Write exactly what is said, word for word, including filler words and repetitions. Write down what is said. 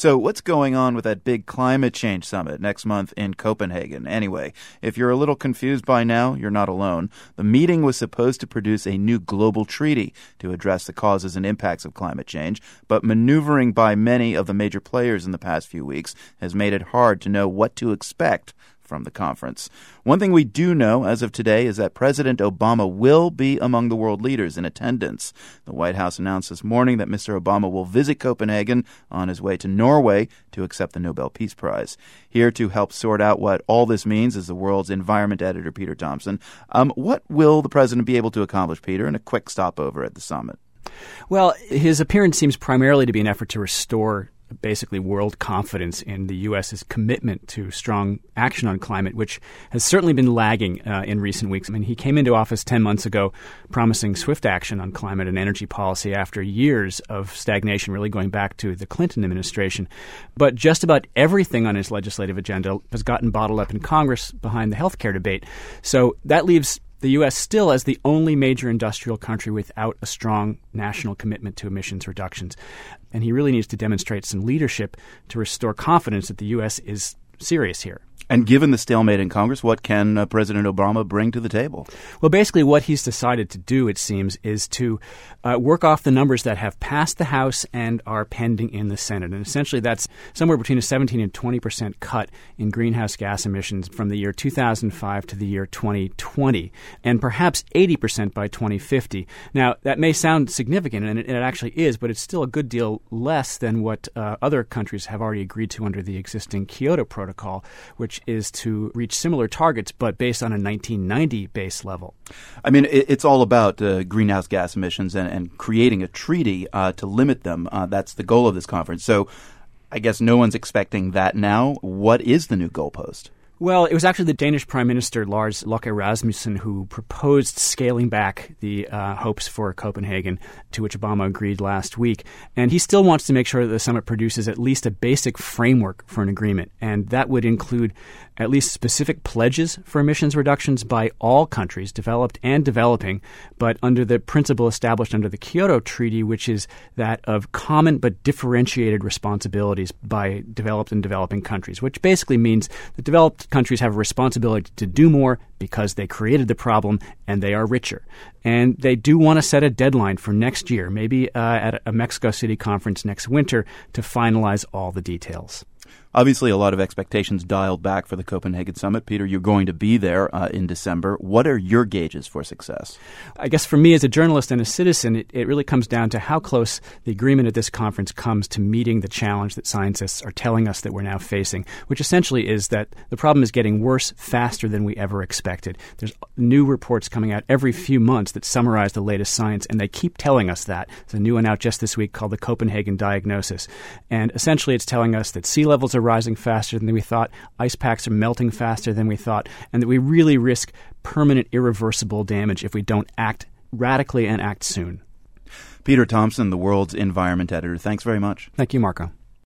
So what's going on with that big climate change summit next month in Copenhagen? Anyway, if you're a little confused by now, you're not alone. The meeting was supposed to produce a new global treaty to address the causes and impacts of climate change, but maneuvering by many of the major players in the past few weeks has made it hard to know what to expect from the conference. One thing we do know as of today is that President Obama will be among the world leaders in attendance. The White House announced this morning that Mister Obama will visit Copenhagen on his way to Norway to accept the Nobel Peace Prize. Here to help sort out what all this means is the World's Environment editor, Peter Thompson. Um, what will the president be able to accomplish, Peter, in a quick stopover at the summit? Well, his appearance seems primarily to be an effort to restore basically world confidence in the U S's commitment to strong action on climate, which has certainly been lagging uh, in recent weeks. I mean, he came into office ten months ago promising swift action on climate and energy policy after years of stagnation, really going back to the Clinton administration. But just about everything on his legislative agenda has gotten bottled up in Congress behind the healthcare debate. So that leaves the U S still as the only major industrial country without a strong national commitment to emissions reductions. And he really needs to demonstrate some leadership to restore confidence that the U S is serious here. And given the stalemate in Congress, what can uh, President Obama bring to the table? Well, basically what he's decided to do, it seems, is to uh, work off the numbers that have passed the House and are pending in the Senate. And essentially that's somewhere between a seventeen and twenty percent cut in greenhouse gas emissions from the year two thousand five to the year twenty twenty, and perhaps eighty percent by twenty fifty. Now, that may sound significant, and it, it actually is, but it's still a good deal less than what uh, other countries have already agreed to under the existing Kyoto Protocol, which is to reach similar targets, but based on a nineteen ninety base level. I mean, it, it's all about uh, greenhouse gas emissions and, and creating a treaty uh, to limit them. Uh, that's the goal of this conference. So I guess no one's expecting that now. What is the new goalpost? Well, it was actually the Danish Prime Minister Lars Løkke Rasmussen who proposed scaling back the uh, hopes for Copenhagen, to which Obama agreed last week. And he still wants to make sure that the summit produces at least a basic framework for an agreement. And that would include at least specific pledges for emissions reductions by all countries, developed and developing, but under the principle established under the Kyoto Treaty, which is that of common but differentiated responsibilities by developed and developing countries, which basically means that developed countries have a responsibility to do more because they created the problem and they are richer. And they do want to set a deadline for next year, maybe uh, at a Mexico City conference next winter, to finalize all the details. Obviously, a lot of expectations dialed back for the Copenhagen summit. Peter, you're going to be there uh, in December. What are your gauges for success? I guess for me as a journalist and a citizen, it, it really comes down to how close the agreement at this conference comes to meeting the challenge that scientists are telling us that we're now facing, which essentially is that the problem is getting worse faster than we ever expected. There's new reports coming out every few months that summarize the latest science, and they keep telling us that. There's a new one out just this week called the Copenhagen Diagnosis. And essentially it's telling us that sea levels are rising faster than we thought, ice packs are melting faster than we thought, and that we really risk permanent, irreversible damage if we don't act radically and act soon. Peter Thompson, the World's Environment editor, thanks very much. Thank you, Marco.